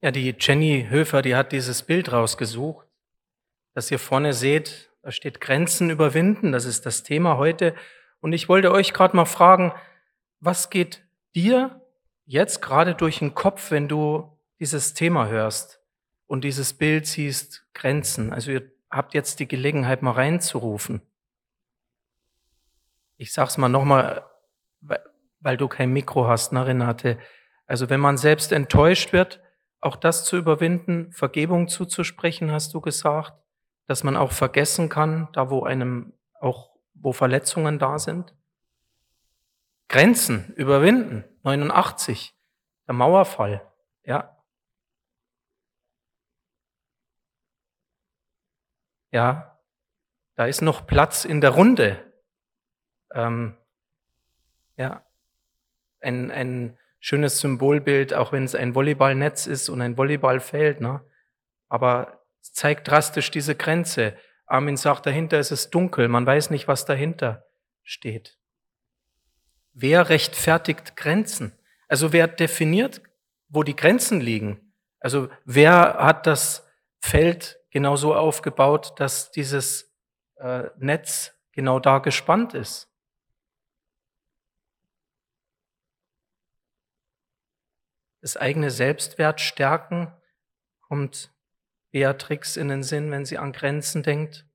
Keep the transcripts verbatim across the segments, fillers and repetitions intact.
Ja, die Jenny Höfer, die hat dieses Bild rausgesucht, das ihr vorne seht. Da steht Grenzen überwinden, das ist das Thema heute. Und ich wollte euch gerade mal fragen, was geht dir jetzt gerade durch den Kopf, wenn du dieses Thema hörst und dieses Bild siehst, Grenzen? Also ihr habt jetzt die Gelegenheit, mal reinzurufen. Ich sag's mal nochmal, weil du kein Mikro hast, ne, Renate? Also wenn man selbst enttäuscht wird, auch das zu überwinden, Vergebung zuzusprechen, hast du gesagt, dass man auch vergessen kann, da wo einem auch, wo Verletzungen da sind. Grenzen überwinden, neunundachtzig, der Mauerfall, ja, ja, da ist noch Platz in der Runde. Ähm, ja, ein, ein schönes Symbolbild, auch wenn es ein Volleyballnetz ist und ein Volleyballfeld, ne? Aber es zeigt drastisch diese Grenze. Armin sagt, dahinter ist es dunkel, man weiß nicht, was dahinter steht. Wer rechtfertigt Grenzen? Also wer definiert, wo die Grenzen liegen? Also wer hat das Feld genau so aufgebaut, dass dieses äh, Netz genau da gespannt ist? Das eigene Selbstwert stärken, kommt Beatrix in den Sinn, wenn sie an Grenzen denkt.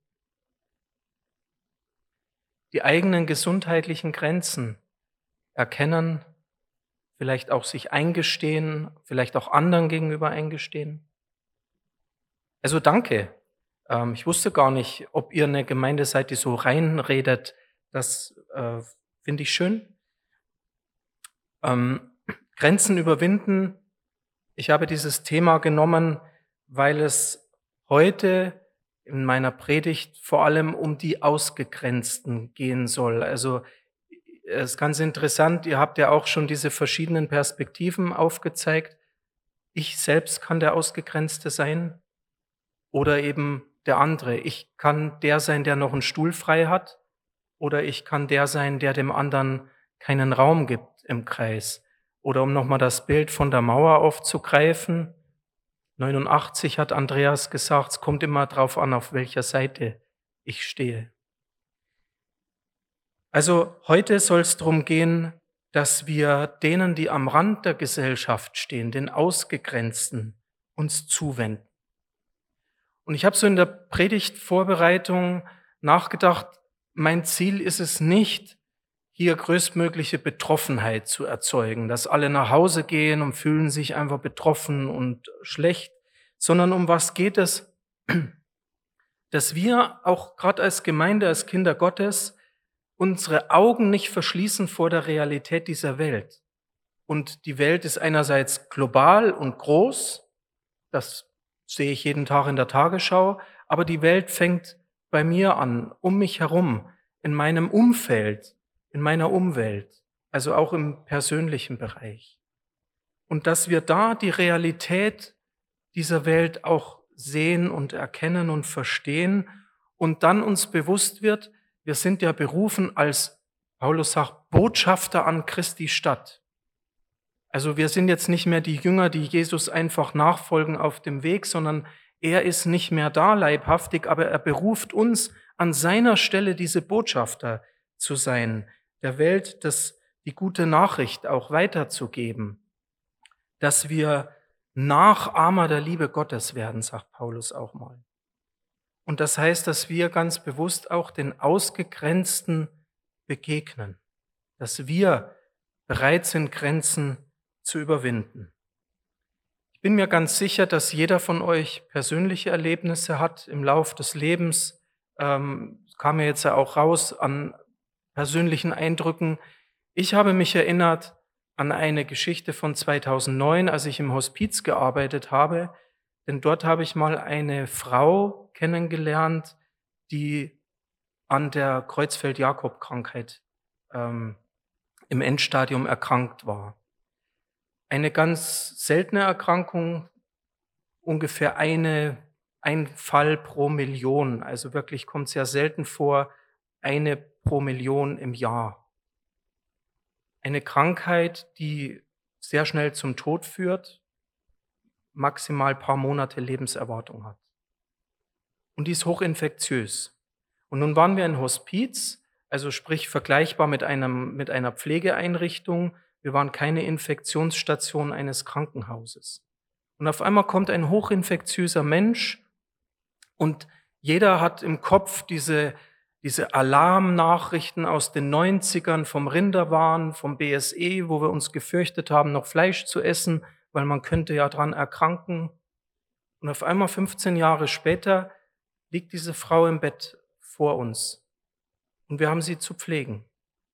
Die eigenen gesundheitlichen Grenzen erkennen, vielleicht auch sich eingestehen, vielleicht auch anderen gegenüber eingestehen. Also danke. Ähm, ich wusste gar nicht, ob ihr eine Gemeinde seid, die so reinredet. Das äh, finde ich schön. Ähm, Grenzen überwinden. Ich habe dieses Thema genommen, weil es heute in meiner Predigt vor allem um die Ausgegrenzten gehen soll. Also es ist ganz interessant, ihr habt ja auch schon diese verschiedenen Perspektiven aufgezeigt. Ich selbst kann der Ausgegrenzte sein oder eben der andere. Ich kann der sein, der noch einen Stuhl frei hat, oder ich kann der sein, der dem anderen keinen Raum gibt im Kreis. Oder um nochmal das Bild von der Mauer aufzugreifen, neunundachtzig hat Andreas gesagt, es kommt immer drauf an, auf welcher Seite ich stehe. Also heute soll es darum gehen, dass wir denen, die am Rand der Gesellschaft stehen, den Ausgegrenzten, uns zuwenden. Und ich habe so in der Predigtvorbereitung nachgedacht, mein Ziel ist es nicht, hier größtmögliche Betroffenheit zu erzeugen, dass alle nach Hause gehen und fühlen sich einfach betroffen und schlecht, sondern um was geht es? Dass wir auch gerade als Gemeinde, als Kinder Gottes, unsere Augen nicht verschließen vor der Realität dieser Welt. Und die Welt ist einerseits global und groß, das sehe ich jeden Tag in der Tagesschau, aber die Welt fängt bei mir an, um mich herum, in meinem Umfeld, in meiner Umwelt, also auch im persönlichen Bereich. Und dass wir da die Realität dieser Welt auch sehen und erkennen und verstehen und dann uns bewusst wird, wir sind ja berufen als, Paulus sagt, Botschafter an Christi Stadt. Also wir sind jetzt nicht mehr die Jünger, die Jesus einfach nachfolgen auf dem Weg, sondern er ist nicht mehr da leibhaftig, aber er beruft uns, an seiner Stelle diese Botschafter zu sein, der Welt das, die gute Nachricht auch weiterzugeben, dass wir Nachahmer der Liebe Gottes werden, sagt Paulus auch mal. Und das heißt, dass wir ganz bewusst auch den Ausgegrenzten begegnen, dass wir bereit sind, Grenzen zu überwinden. Ich bin mir ganz sicher, dass jeder von euch persönliche Erlebnisse hat im Lauf des Lebens. Ähm, kam ja jetzt ja auch raus an persönlichen Eindrücken. Ich habe mich erinnert an eine Geschichte von zweitausendneun, als ich im Hospiz gearbeitet habe. Denn dort habe ich mal eine Frau kennengelernt, die an der Creutzfeldt-Jakob-Krankheit ähm, im Endstadium erkrankt war. Eine ganz seltene Erkrankung, ungefähr eine, ein Fall pro Million. Also wirklich kommt sehr selten vor, eine pro Million im Jahr. Eine Krankheit, die sehr schnell zum Tod führt. maximal ein paar Monate Lebenserwartung hat. Und die ist hochinfektiös. Und nun waren wir in Hospiz, also sprich vergleichbar mit, einem, mit einer Pflegeeinrichtung. Wir waren keine Infektionsstation eines Krankenhauses. Und auf einmal kommt ein hochinfektiöser Mensch und jeder hat im Kopf diese, diese Alarmnachrichten aus den neunzigern vom Rinderwahn, vom B S E, wo wir uns gefürchtet haben, noch Fleisch zu essen, weil man könnte ja dran erkranken. Und auf einmal fünfzehn Jahre später liegt diese Frau im Bett vor uns und wir haben sie zu pflegen.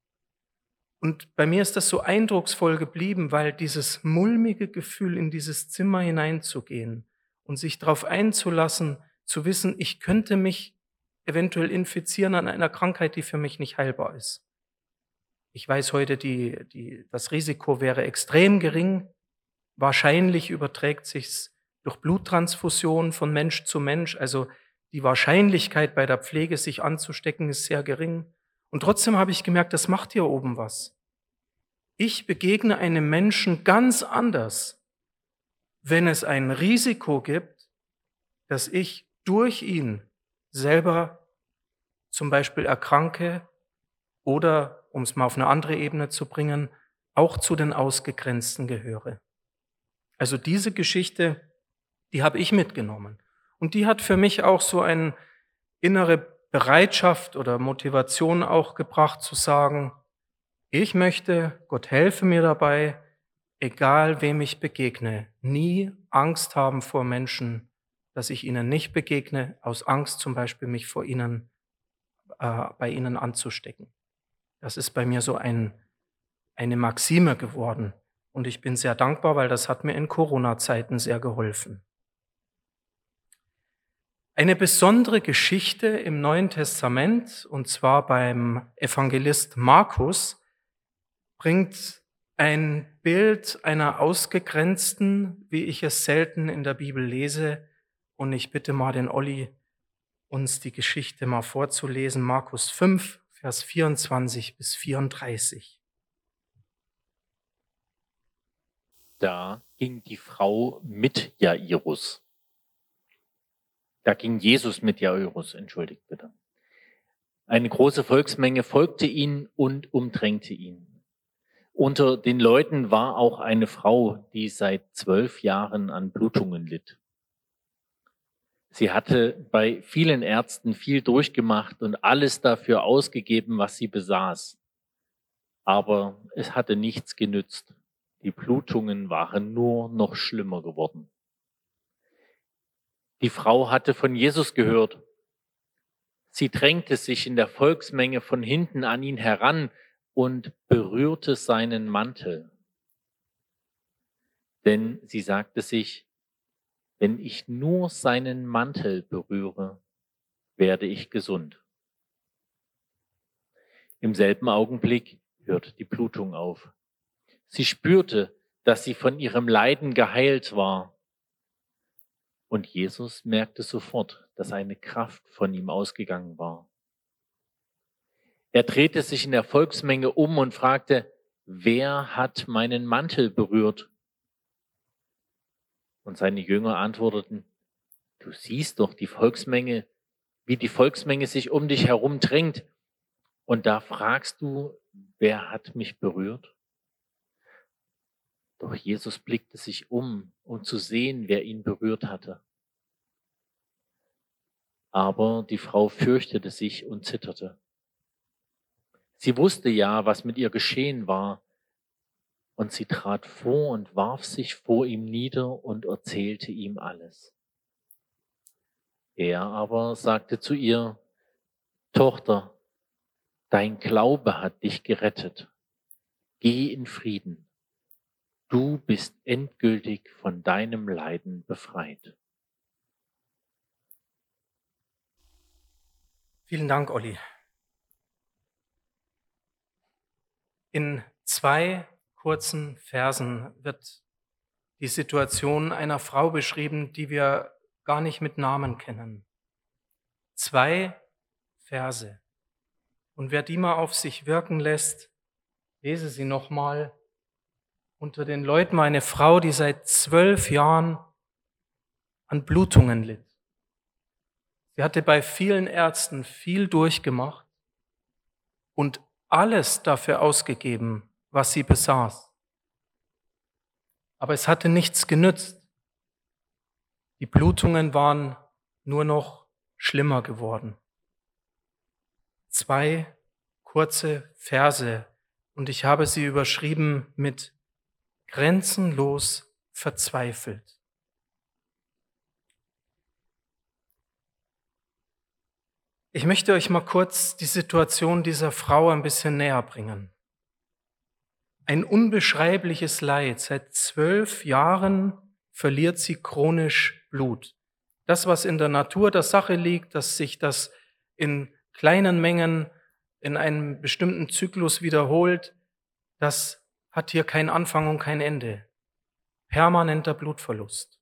Und bei mir ist das so eindrucksvoll geblieben, weil dieses mulmige Gefühl, in dieses Zimmer hineinzugehen und sich darauf einzulassen, zu wissen, ich könnte mich eventuell infizieren an einer Krankheit, die für mich nicht heilbar ist. Ich weiß heute, die, die, das Risiko wäre extrem gering. Wahrscheinlich überträgt sich's durch Bluttransfusion von Mensch zu Mensch. Also die Wahrscheinlichkeit bei der Pflege, sich anzustecken, ist sehr gering. Und trotzdem habe ich gemerkt, das macht hier oben was. Ich begegne einem Menschen ganz anders, wenn es ein Risiko gibt, dass ich durch ihn selber zum Beispiel erkranke oder, um es mal auf eine andere Ebene zu bringen, auch zu den Ausgegrenzten gehöre. Also diese Geschichte, die habe ich mitgenommen. Und die hat für mich auch so eine innere Bereitschaft oder Motivation auch gebracht, zu sagen, ich möchte, Gott helfe mir dabei, egal wem ich begegne, nie Angst haben vor Menschen, dass ich ihnen nicht begegne, aus Angst zum Beispiel mich vor ihnen, äh, bei ihnen anzustecken. Das ist bei mir so ein, eine Maxime geworden. Und ich bin sehr dankbar, weil das hat mir in Corona-Zeiten sehr geholfen. Eine besondere Geschichte im Neuen Testament, und zwar beim Evangelist Markus, bringt ein Bild einer Ausgegrenzten, wie ich es selten in der Bibel lese. Und ich bitte mal den Olli, uns die Geschichte mal vorzulesen. Markus fünf, Vers vierundzwanzig bis vierunddreißig. Da ging die Frau mit Jairus. Da ging Jesus mit Jairus, entschuldigt bitte. Eine große Volksmenge folgte ihm und umdrängte ihn. Unter den Leuten war auch eine Frau, die seit zwölf Jahren an Blutungen litt. Sie hatte bei vielen Ärzten viel durchgemacht und alles dafür ausgegeben, was sie besaß. Aber es hatte nichts genützt. Die Blutungen waren nur noch schlimmer geworden. Die Frau hatte von Jesus gehört. Sie drängte sich in der Volksmenge von hinten an ihn heran und berührte seinen Mantel. Denn sie sagte sich, wenn ich nur seinen Mantel berühre, werde ich gesund. Im selben Augenblick hörte die Blutung auf. Sie spürte, dass sie von ihrem Leiden geheilt war. Und Jesus merkte sofort, dass eine Kraft von ihm ausgegangen war. Er drehte sich in der Volksmenge um und fragte, wer hat meinen Mantel berührt? Und seine Jünger antworteten, du siehst doch die Volksmenge, wie die Volksmenge sich um dich herum drängt. Und da fragst du, wer hat mich berührt? Doch Jesus blickte sich um, um zu sehen, wer ihn berührt hatte. Aber die Frau fürchtete sich und zitterte. Sie wusste ja, was mit ihr geschehen war, und sie trat vor und warf sich vor ihm nieder und erzählte ihm alles. Er aber sagte zu ihr, Tochter, dein Glaube hat dich gerettet. Geh in Frieden. Du bist endgültig von deinem Leiden befreit. Vielen Dank, Olli. In zwei kurzen Versen wird die Situation einer Frau beschrieben, die wir gar nicht mit Namen kennen. Zwei Verse. Und wer die mal auf sich wirken lässt, lese sie nochmal. Unter den Leuten war eine Frau, die seit zwölf Jahren an Blutungen litt. Sie hatte bei vielen Ärzten viel durchgemacht und alles dafür ausgegeben, was sie besaß. Aber es hatte nichts genützt. Die Blutungen waren nur noch schlimmer geworden. Zwei kurze Verse und ich habe sie überschrieben mit grenzenlos verzweifelt. Ich möchte euch mal kurz die Situation dieser Frau ein bisschen näher bringen. Ein unbeschreibliches Leid. Seit zwölf Jahren verliert sie chronisch Blut. Das, was in der Natur der Sache liegt, dass sich das in kleinen Mengen in einem bestimmten Zyklus wiederholt, das hat hier keinen Anfang und kein Ende. Permanenter Blutverlust.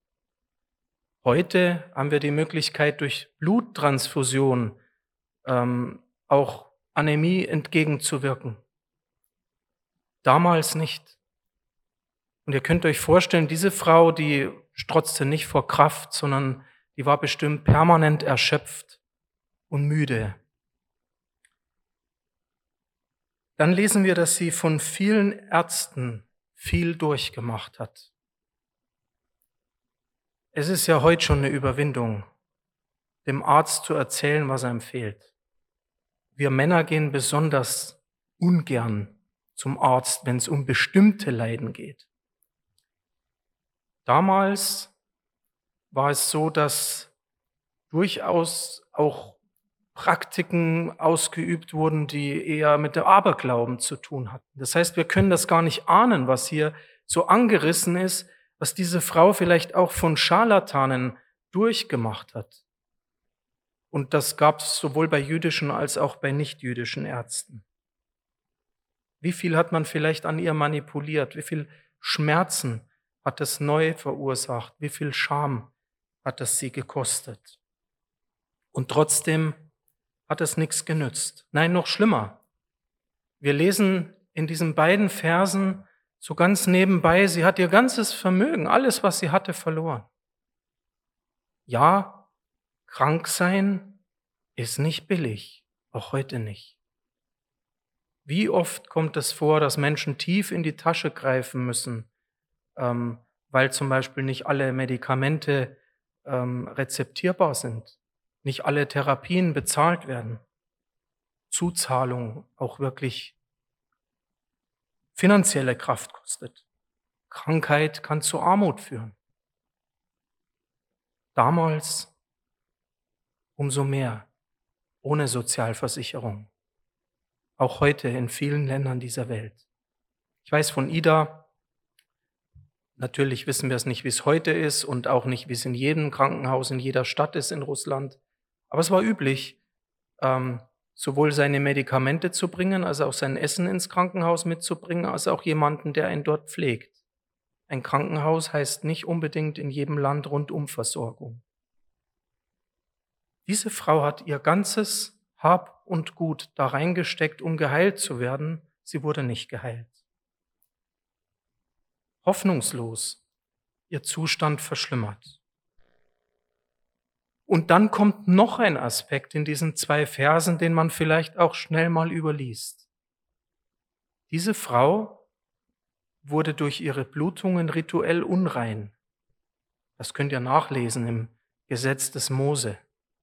Heute haben wir die Möglichkeit, durch Bluttransfusion ähm, auch Anämie entgegenzuwirken. Damals nicht. Und ihr könnt euch vorstellen, diese Frau, die strotzte nicht vor Kraft, sondern die war bestimmt permanent erschöpft und müde. Dann lesen wir, dass sie von vielen Ärzten viel durchgemacht hat. Es ist ja heute schon eine Überwindung, dem Arzt zu erzählen, was einem fehlt. Wir Männer gehen besonders ungern zum Arzt, wenn es um bestimmte Leiden geht. Damals war es so, dass durchaus auch Praktiken ausgeübt wurden, die eher mit dem Aberglauben zu tun hatten. Das heißt, wir können das gar nicht ahnen, was hier so angerissen ist, was diese Frau vielleicht auch von Scharlatanen durchgemacht hat. Und das gab es sowohl bei jüdischen als auch bei nichtjüdischen Ärzten. Wie viel hat man vielleicht an ihr manipuliert? Wie viel Schmerzen hat es neu verursacht? Wie viel Scham hat es sie gekostet? Und trotzdem hat es nichts genützt. Nein, noch schlimmer. Wir lesen in diesen beiden Versen so ganz nebenbei, sie hat ihr ganzes Vermögen, alles, was sie hatte, verloren. Ja, krank sein ist nicht billig, auch heute nicht. Wie oft kommt es vor, dass Menschen tief in die Tasche greifen müssen, ähm, weil zum Beispiel nicht alle Medikamente ähm, rezeptierbar sind, nicht alle Therapien bezahlt werden, Zuzahlung auch wirklich finanzielle Kraft kostet. Krankheit kann zu Armut führen. Damals umso mehr, ohne Sozialversicherung. Auch heute in vielen Ländern dieser Welt. Ich weiß von Ida, natürlich wissen wir es nicht, wie es heute ist und auch nicht, wie es in jedem Krankenhaus, in jeder Stadt ist in Russland. Aber es war üblich, ähm, sowohl seine Medikamente zu bringen, als auch sein Essen ins Krankenhaus mitzubringen, als auch jemanden, der ihn dort pflegt. Ein Krankenhaus heißt nicht unbedingt in jedem Land Rundumversorgung. Diese Frau hat ihr ganzes Hab und Gut da reingesteckt, um geheilt zu werden. Sie wurde nicht geheilt. Hoffnungslos, ihr Zustand verschlimmert. Und dann kommt noch ein Aspekt in diesen zwei Versen, den man vielleicht auch schnell mal überliest. Diese Frau wurde durch ihre Blutungen rituell unrein. Das könnt ihr nachlesen im Gesetz des Mose.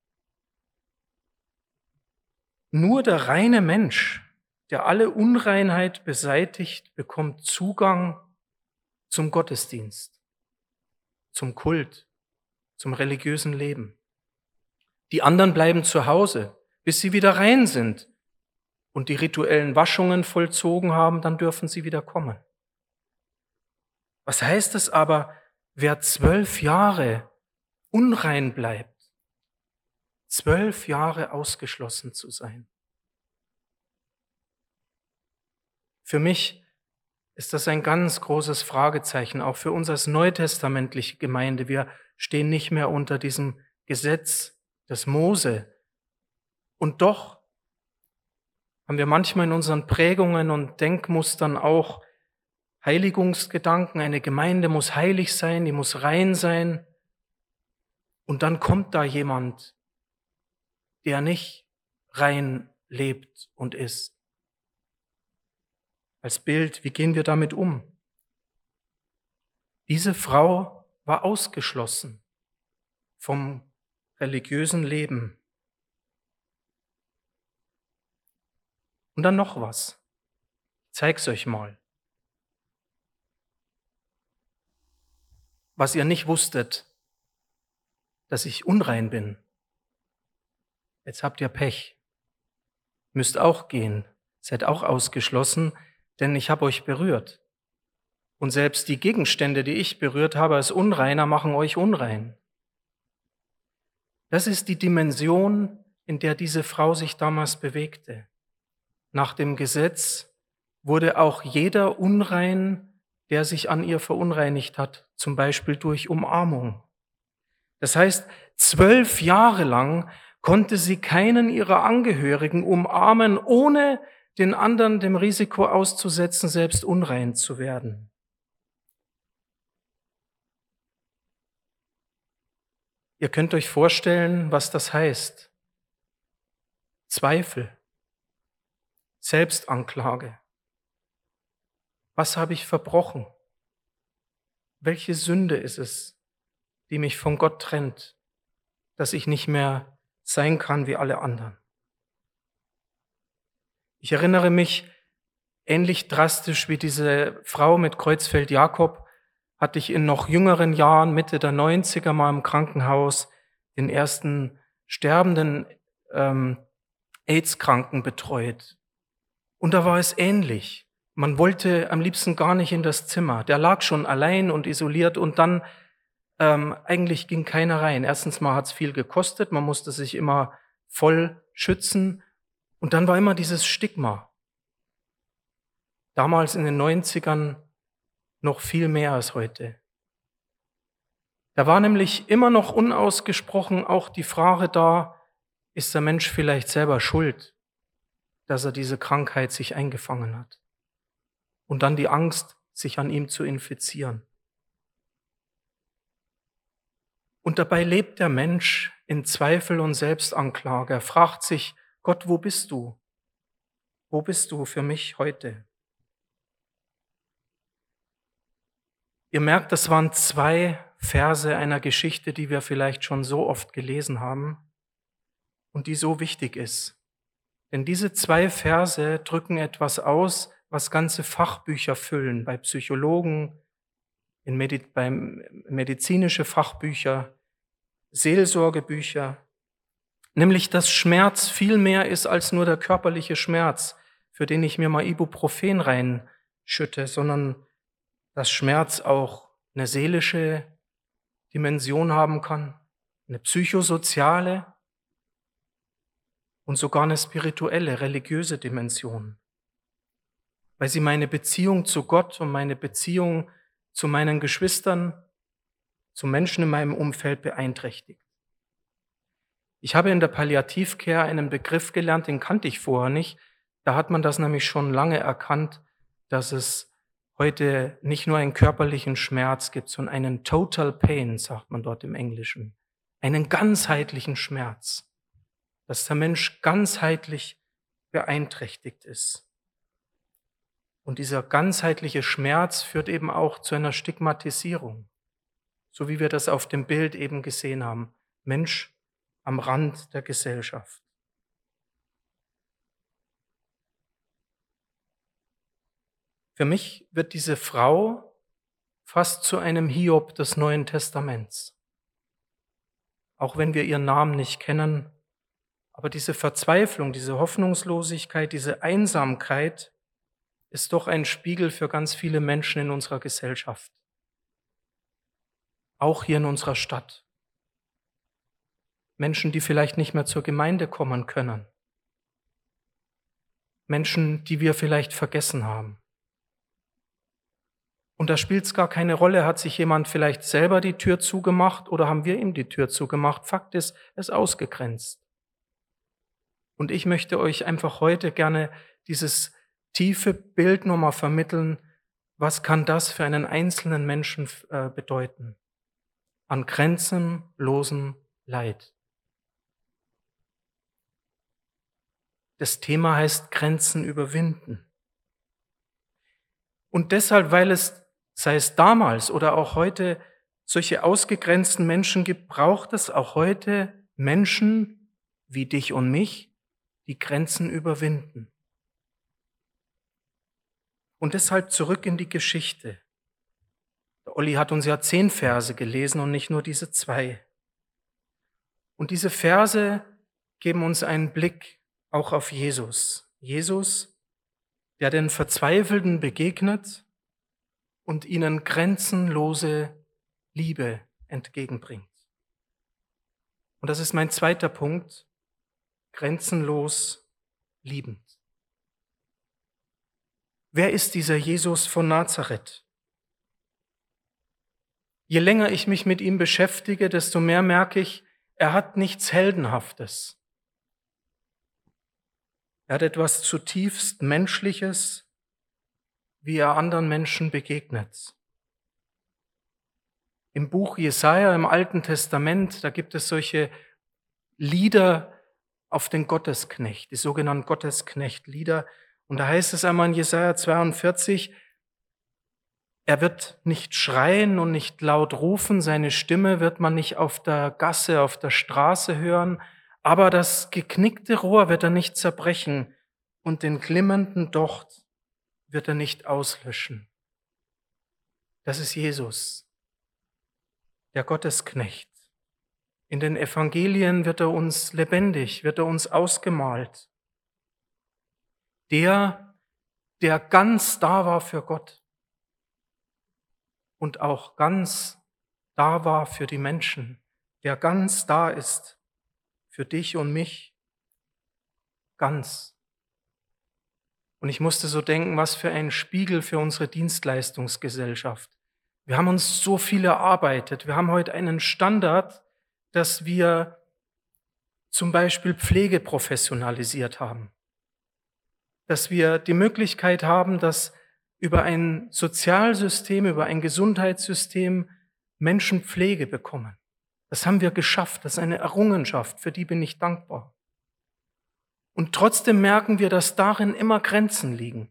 Nur der reine Mensch, der alle Unreinheit beseitigt, bekommt Zugang zum Gottesdienst, zum Kult, zum religiösen Leben. Die anderen bleiben zu Hause, bis sie wieder rein sind und die rituellen Waschungen vollzogen haben, dann dürfen sie wieder kommen. Was heißt es aber, wer zwölf Jahre unrein bleibt, zwölf Jahre ausgeschlossen zu sein? Für mich ist das ein ganz großes Fragezeichen, auch für uns als neutestamentliche Gemeinde. Wir stehen nicht mehr unter diesem Gesetz des Mose. Und doch haben wir manchmal in unseren Prägungen und Denkmustern auch Heiligungsgedanken. Eine Gemeinde muss heilig sein, die muss rein sein. Und dann kommt da jemand, der nicht rein lebt und ist. Als Bild, wie gehen wir damit um? Diese Frau war ausgeschlossen vom religiösen Leben. Und dann noch was. Ich zeig's euch mal. Was ihr nicht wusstet, dass ich unrein bin. Jetzt habt ihr Pech. Müsst auch gehen. Seid auch ausgeschlossen, denn ich habe euch berührt. Und selbst die Gegenstände, die ich berührt habe als Unreiner, machen euch unrein. Das ist die Dimension, in der diese Frau sich damals bewegte. Nach dem Gesetz wurde auch jeder unrein, der sich an ihr verunreinigt hat, zum Beispiel durch Umarmung. Das heißt, zwölf Jahre lang konnte sie keinen ihrer Angehörigen umarmen, ohne den anderen dem Risiko auszusetzen, selbst unrein zu werden. Ihr könnt euch vorstellen, was das heißt. Zweifel, Selbstanklage. Was habe ich verbrochen? Welche Sünde ist es, die mich von Gott trennt, dass ich nicht mehr sein kann wie alle anderen? Ich erinnere mich, ähnlich drastisch wie diese Frau mit Kreuzfeld Jakob, hatte ich in noch jüngeren Jahren, Mitte der neunziger, mal im Krankenhaus den ersten sterbenden ähm, AIDS-Kranken betreut. Und da war es ähnlich. Man wollte am liebsten gar nicht in das Zimmer. Der lag schon allein und isoliert und dann ähm, eigentlich ging keiner rein. Erstens mal hat es viel gekostet, man musste sich immer voll schützen und dann war immer dieses Stigma. Damals in den neunzigern noch viel mehr als heute. Da war nämlich immer noch unausgesprochen auch die Frage da, ist der Mensch vielleicht selber schuld, dass er diese Krankheit sich eingefangen hat? Und dann die Angst, sich an ihm zu infizieren. Und dabei lebt der Mensch in Zweifel und Selbstanklage. Er fragt sich, Gott, wo bist du? Wo bist du für mich heute? Ihr merkt, das waren zwei Verse einer Geschichte, die wir vielleicht schon so oft gelesen haben und die so wichtig ist. Denn diese zwei Verse drücken etwas aus, was ganze Fachbücher füllen, bei Psychologen, in Medi- bei medizinische Fachbücher, Seelsorgebücher, nämlich dass Schmerz viel mehr ist als nur der körperliche Schmerz, für den ich mir mal Ibuprofen reinschütte, sondern dass Schmerz auch eine seelische Dimension haben kann, eine psychosoziale und sogar eine spirituelle, religiöse Dimension, weil sie meine Beziehung zu Gott und meine Beziehung zu meinen Geschwistern, zu Menschen in meinem Umfeld beeinträchtigt. Ich habe in der Palliativcare einen Begriff gelernt, den kannte ich vorher nicht. Da hat man das nämlich schon lange erkannt, dass es heute nicht nur einen körperlichen Schmerz gibt, sondern einen Total Pain, sagt man dort im Englischen. Einen ganzheitlichen Schmerz, dass der Mensch ganzheitlich beeinträchtigt ist. Und dieser ganzheitliche Schmerz führt eben auch zu einer Stigmatisierung, so wie wir das auf dem Bild eben gesehen haben. Mensch am Rand der Gesellschaft. Für mich wird diese Frau fast zu einem Hiob des Neuen Testaments. Auch wenn wir ihren Namen nicht kennen, aber diese Verzweiflung, diese Hoffnungslosigkeit, diese Einsamkeit ist doch ein Spiegel für ganz viele Menschen in unserer Gesellschaft. Auch hier in unserer Stadt. Menschen, die vielleicht nicht mehr zur Gemeinde kommen können. Menschen, die wir vielleicht vergessen haben. Und da spielt es gar keine Rolle, hat sich jemand vielleicht selber die Tür zugemacht oder haben wir ihm die Tür zugemacht. Fakt ist, er ist ausgegrenzt. Und ich möchte euch einfach heute gerne dieses tiefe Bild nochmal vermitteln, was kann das für einen einzelnen Menschen äh, bedeuten. an grenzenlosem Leid. Das Thema heißt Grenzen überwinden. Und deshalb, weil es, sei es damals oder auch heute, solche ausgegrenzten Menschen gibt, braucht es auch heute Menschen wie dich und mich, die Grenzen überwinden. Und deshalb zurück in die Geschichte. Der Olli hat uns ja zehn Verse gelesen und nicht nur diese zwei. Und diese Verse geben uns einen Blick auch auf Jesus. Jesus, der den Verzweifelten begegnet und ihnen grenzenlose Liebe entgegenbringt. Und das ist mein zweiter Punkt, grenzenlos liebend. Wer ist dieser Jesus von Nazareth? Je länger ich mich mit ihm beschäftige, desto mehr merke ich, er hat nichts Heldenhaftes. Er hat etwas zutiefst Menschliches, wie er anderen Menschen begegnet. Im Buch Jesaja im Alten Testament, da gibt es solche Lieder auf den Gottesknecht, die sogenannten Gottesknecht-Lieder. Und da heißt es einmal in Jesaja zweiundvierzig, er wird nicht schreien und nicht laut rufen, seine Stimme wird man nicht auf der Gasse, auf der Straße hören, aber das geknickte Rohr wird er nicht zerbrechen und den glimmenden Docht wird er nicht auslöschen. Das ist Jesus, der Gottesknecht. In den Evangelien wird er uns lebendig, wird er uns ausgemalt. Der, der ganz da war für Gott und auch ganz da war für die Menschen, der ganz da ist für dich und mich, ganz. Und ich musste so denken, was für ein Spiegel für unsere Dienstleistungsgesellschaft. Wir haben uns so viel erarbeitet. Wir haben heute einen Standard, dass wir zum Beispiel Pflege professionalisiert haben. Dass wir die Möglichkeit haben, dass über ein Sozialsystem, über ein Gesundheitssystem Menschen Pflege bekommen. Das haben wir geschafft. Das ist eine Errungenschaft, für die bin ich dankbar. Und trotzdem merken wir, dass darin immer Grenzen liegen.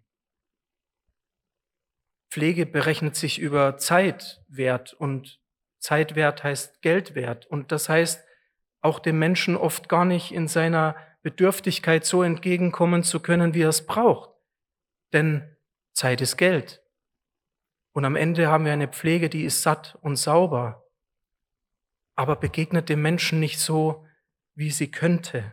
Pflege berechnet sich über Zeitwert und Zeitwert heißt Geldwert. Und das heißt, auch dem Menschen oft gar nicht in seiner Bedürftigkeit so entgegenkommen zu können, wie er es braucht. Denn Zeit ist Geld. Und am Ende haben wir eine Pflege, die ist satt und sauber, aber begegnet dem Menschen nicht so, wie sie könnte.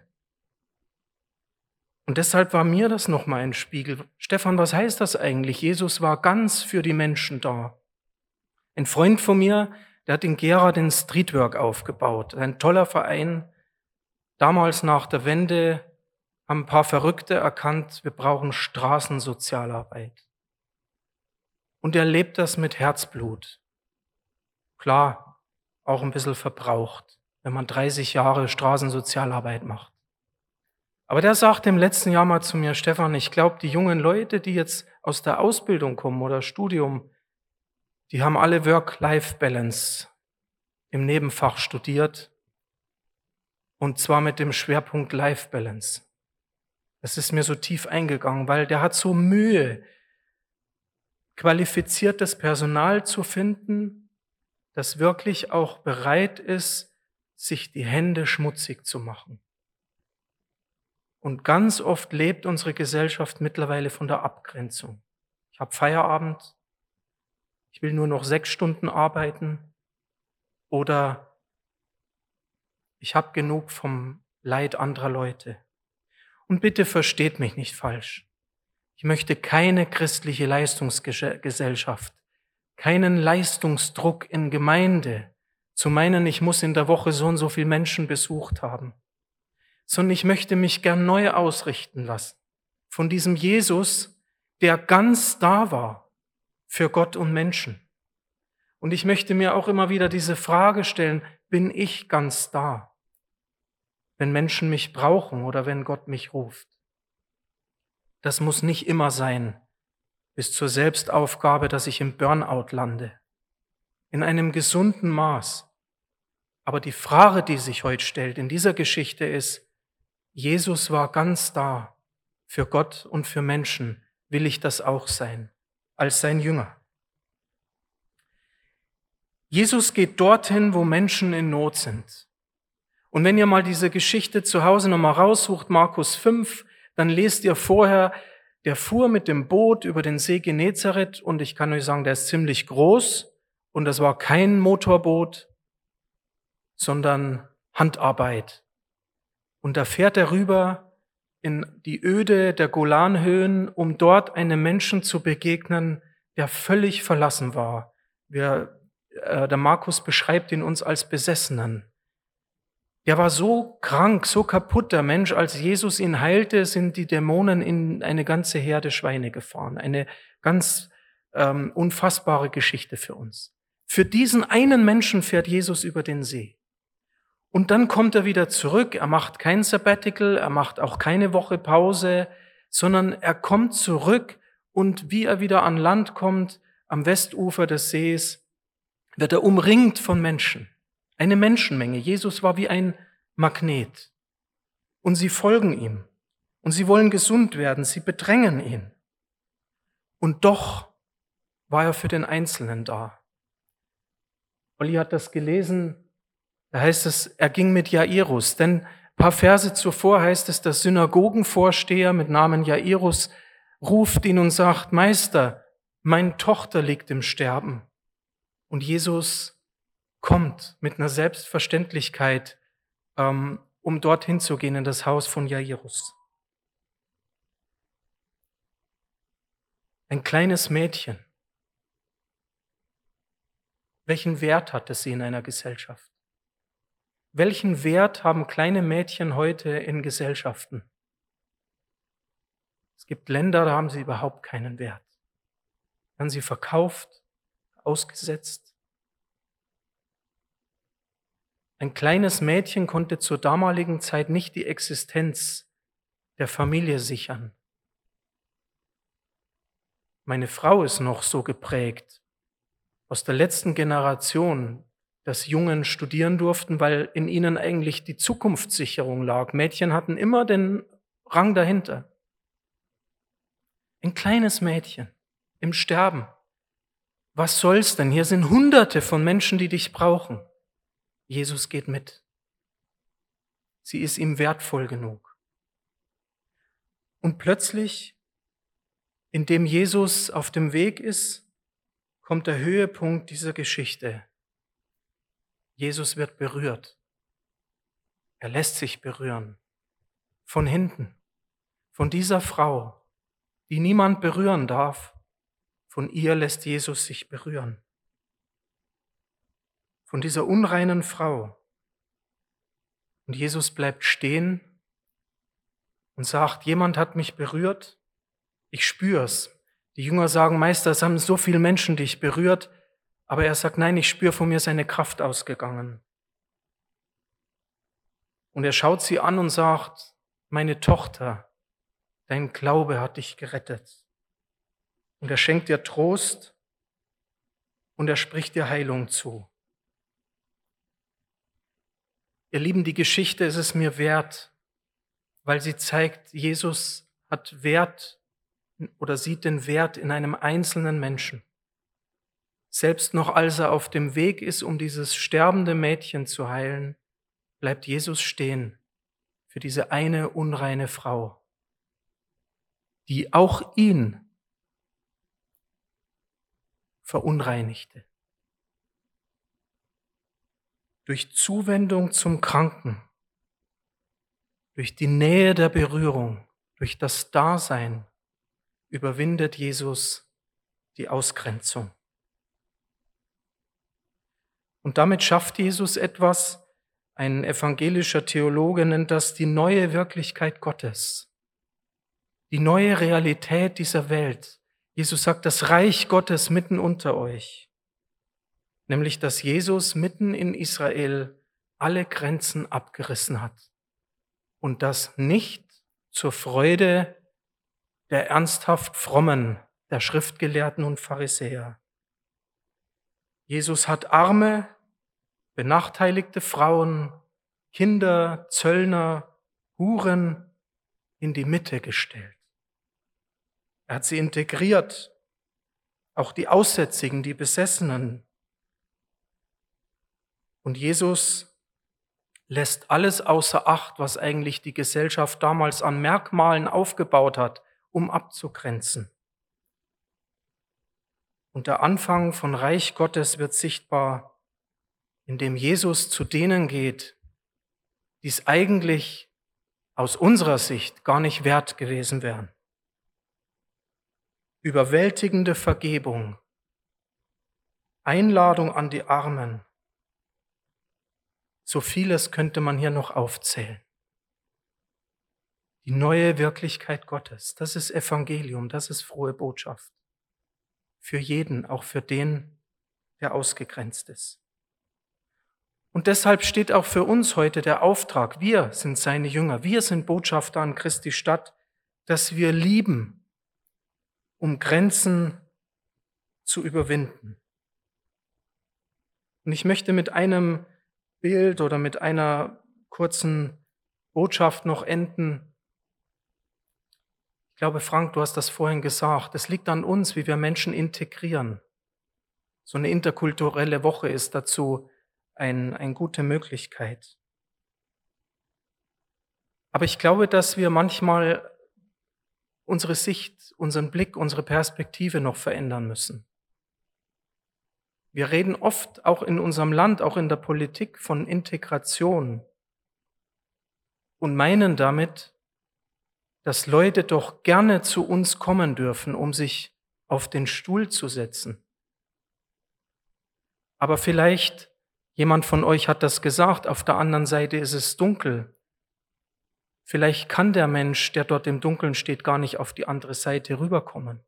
Und deshalb war mir das nochmal ein Spiegel. Stefan, was heißt das eigentlich? Jesus war ganz für die Menschen da. Ein Freund von mir, der hat in Gera den Streetwork aufgebaut. Ein toller Verein. Damals nach der Wende haben ein paar Verrückte erkannt, wir brauchen Straßensozialarbeit. Und er lebt das mit Herzblut. Klar, auch ein bisschen verbraucht, wenn man dreißig Jahre Straßensozialarbeit macht. Aber der sagte im letzten Jahr mal zu mir, Stefan, ich glaube, die jungen Leute, die jetzt aus der Ausbildung kommen oder Studium, die haben alle Work-Life-Balance im Nebenfach studiert und zwar mit dem Schwerpunkt Life-Balance. Das ist mir so tief eingegangen, weil der hat so Mühe, qualifiziertes Personal zu finden, das wirklich auch bereit ist, sich die Hände schmutzig zu machen. Und ganz oft lebt unsere Gesellschaft mittlerweile von der Abgrenzung. Ich habe Feierabend, ich will nur noch sechs Stunden arbeiten oder ich habe genug vom Leid anderer Leute. Und bitte versteht mich nicht falsch. Ich möchte keine christliche Leistungsgesellschaft, keinen Leistungsdruck in Gemeinde, zu meinen, ich muss in der Woche so und so viele Menschen besucht haben, sondern ich möchte mich gern neu ausrichten lassen von diesem Jesus, der ganz da war für Gott und Menschen. Und ich möchte mir auch immer wieder diese Frage stellen, bin ich ganz da, wenn Menschen mich brauchen oder wenn Gott mich ruft? Das muss nicht immer sein, bis zur Selbstaufgabe, dass ich im Burnout lande. In einem gesunden Maß. Aber die Frage, die sich heute stellt in dieser Geschichte ist, Jesus war ganz da für Gott und für Menschen. Will ich das auch sein, als sein Jünger? Jesus geht dorthin, wo Menschen in Not sind. Und wenn ihr mal diese Geschichte zu Hause nochmal raussucht, Markus fünf, dann lest ihr vorher, der fuhr mit dem Boot über den See Genezareth und ich kann euch sagen, der ist ziemlich groß und das war kein Motorboot, sondern Handarbeit. Und da fährt er rüber in die Öde der Golanhöhen, um dort einem Menschen zu begegnen, der völlig verlassen war. Wir, äh, der Markus beschreibt ihn uns als Besessenen. Der war so krank, so kaputt, der Mensch. Als Jesus ihn heilte, sind die Dämonen in eine ganze Herde Schweine gefahren. Eine ganz ähm, unfassbare Geschichte für uns. Für diesen einen Menschen fährt Jesus über den See. Und dann kommt er wieder zurück. Er macht kein Sabbatical, er macht auch keine Woche Pause, sondern er kommt zurück und wie er wieder an Land kommt, am Westufer des Sees, wird er umringt von Menschen. Eine Menschenmenge. Jesus war wie ein Magnet. Und sie folgen ihm. Und sie wollen gesund werden. Sie bedrängen ihn. Und doch war er für den Einzelnen da. Olli hat das gelesen. Da heißt es, er ging mit Jairus. Denn ein paar Verse zuvor heißt es, der Synagogenvorsteher mit Namen Jairus ruft ihn und sagt, Meister, meine Tochter liegt im Sterben. Und Jesus kommt mit einer Selbstverständlichkeit, ähm, um dorthin zu gehen in das Haus von Jairus. Ein kleines Mädchen. Welchen Wert hat es sie in einer Gesellschaft? Welchen Wert haben kleine Mädchen heute in Gesellschaften? Es gibt Länder, da haben sie überhaupt keinen Wert. Werden sie verkauft, ausgesetzt. Ein kleines Mädchen konnte zur damaligen Zeit nicht die Existenz der Familie sichern. Meine Frau ist noch so geprägt aus der letzten Generation, dass Jungen studieren durften, weil in ihnen eigentlich die Zukunftssicherung lag. Mädchen hatten immer den Rang dahinter. Ein kleines Mädchen im Sterben. Was soll's denn? Hier sind Hunderte von Menschen, die dich brauchen. Jesus geht mit. Sie ist ihm wertvoll genug. Und plötzlich, indem Jesus auf dem Weg ist, kommt der Höhepunkt dieser Geschichte. Jesus wird berührt. Er lässt sich berühren. Von hinten. Von dieser Frau, die niemand berühren darf. Von ihr lässt Jesus sich berühren. Von dieser unreinen Frau. Und Jesus bleibt stehen und sagt, jemand hat mich berührt, ich spür's. Die Jünger sagen, Meister, es haben so viele Menschen dich berührt, aber er sagt, nein, ich spüre von mir seine Kraft ausgegangen. Und er schaut sie an und sagt, meine Tochter, dein Glaube hat dich gerettet. Und er schenkt dir Trost und er spricht dir Heilung zu. Ihr Lieben, die Geschichte ist es mir wert, weil sie zeigt, Jesus hat Wert oder sieht den Wert in einem einzelnen Menschen. Selbst noch als er auf dem Weg ist, um dieses sterbende Mädchen zu heilen, bleibt Jesus stehen für diese eine unreine Frau, die auch ihn verunreinigte. Durch Zuwendung zum Kranken, durch die Nähe der Berührung, durch das Dasein überwindet Jesus die Ausgrenzung. Und damit schafft Jesus etwas, ein evangelischer Theologe nennt das die neue Wirklichkeit Gottes, die neue Realität dieser Welt. Jesus sagt, das Reich Gottes mitten unter euch. Nämlich, dass Jesus mitten in Israel alle Grenzen abgerissen hat. Und das nicht zur Freude der ernsthaft Frommen, der Schriftgelehrten und Pharisäer. Jesus hat Arme benachteiligte Frauen, Kinder, Zöllner, Huren in die Mitte gestellt. Er hat sie integriert, auch die Aussätzigen, die Besessenen. Und Jesus lässt alles außer Acht, was eigentlich die Gesellschaft damals an Merkmalen aufgebaut hat, um abzugrenzen. Und der Anfang von Reich Gottes wird sichtbar, indem Jesus zu denen geht, die es eigentlich aus unserer Sicht gar nicht wert gewesen wären. Überwältigende Vergebung, Einladung an die Armen, so vieles könnte man hier noch aufzählen. Die neue Wirklichkeit Gottes, das ist Evangelium, das ist frohe Botschaft. Für jeden, auch für den, der ausgegrenzt ist. Und deshalb steht auch für uns heute der Auftrag, wir sind seine Jünger, wir sind Botschafter an Christi Stadt, dass wir lieben, um Grenzen zu überwinden. Und ich möchte mit einem Bild oder mit einer kurzen Botschaft noch enden. Ich glaube, Frank, du hast das vorhin gesagt, es liegt an uns, wie wir Menschen integrieren. So eine interkulturelle Woche ist dazu ein, eine gute Möglichkeit. Aber ich glaube, dass wir manchmal unsere Sicht, unseren Blick, unsere Perspektive noch verändern müssen. Wir reden oft auch in unserem Land, auch in der Politik von Integration und meinen damit, dass Leute doch gerne zu uns kommen dürfen, um sich auf den Stuhl zu setzen. Aber vielleicht, jemand von euch hat das gesagt, auf der anderen Seite ist es dunkel. Vielleicht kann der Mensch, der dort im Dunkeln steht, gar nicht auf die andere Seite rüberkommen.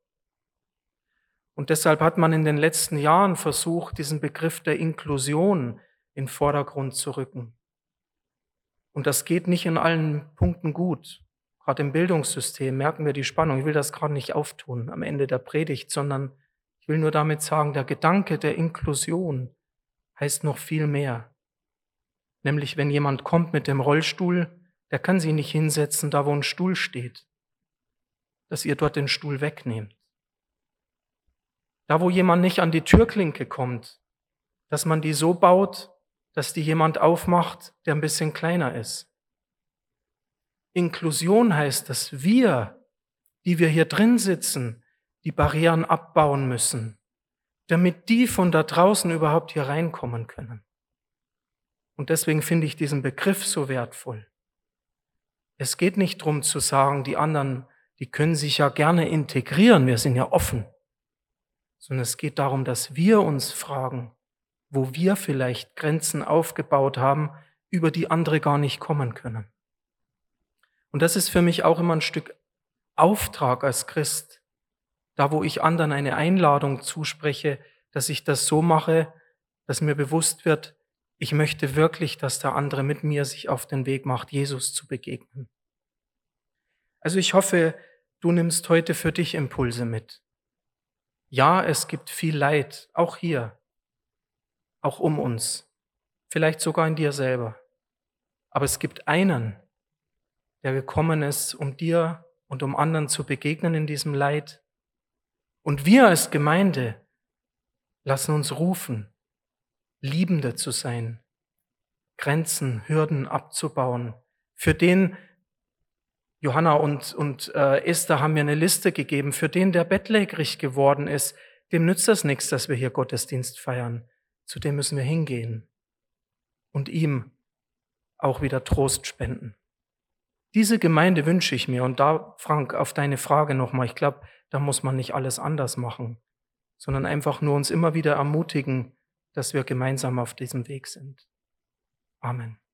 Und deshalb hat man in den letzten Jahren versucht, diesen Begriff der Inklusion in den Vordergrund zu rücken. Und das geht nicht in allen Punkten gut. Gerade im Bildungssystem merken wir die Spannung. Ich will das gerade nicht auftun am Ende der Predigt, sondern ich will nur damit sagen, der Gedanke der Inklusion heißt noch viel mehr. Nämlich, wenn jemand kommt mit dem Rollstuhl, der kann sich nicht hinsetzen, da wo ein Stuhl steht, dass ihr dort den Stuhl wegnehmt. Da, wo jemand nicht an die Türklinke kommt, dass man die so baut, dass die jemand aufmacht, der ein bisschen kleiner ist. Inklusion heißt, dass wir, die wir hier drin sitzen, die Barrieren abbauen müssen, damit die von da draußen überhaupt hier reinkommen können. Und deswegen finde ich diesen Begriff so wertvoll. Es geht nicht darum zu sagen, die anderen, die können sich ja gerne integrieren, wir sind ja offen. Sondern es geht darum, dass wir uns fragen, wo wir vielleicht Grenzen aufgebaut haben, über die andere gar nicht kommen können. Und das ist für mich auch immer ein Stück Auftrag als Christ, da wo ich anderen eine Einladung zuspreche, dass ich das so mache, dass mir bewusst wird, ich möchte wirklich, dass der andere mit mir sich auf den Weg macht, Jesus zu begegnen. Also ich hoffe, du nimmst heute für dich Impulse mit. Ja, es gibt viel Leid, auch hier, auch um uns, vielleicht sogar in dir selber. Aber es gibt einen, der gekommen ist, um dir und um anderen zu begegnen in diesem Leid. Und wir als Gemeinde lassen uns rufen, Liebende zu sein, Grenzen, Hürden abzubauen. Für den, Johanna und, und äh, Esther haben mir eine Liste gegeben, für den, der bettlägerig geworden ist, dem nützt das nichts, dass wir hier Gottesdienst feiern. Zu dem müssen wir hingehen und ihm auch wieder Trost spenden. Diese Gemeinde wünsche ich mir. Und da, Frank, auf deine Frage nochmal, ich glaube, da muss man nicht alles anders machen, sondern einfach nur uns immer wieder ermutigen, dass wir gemeinsam auf diesem Weg sind. Amen.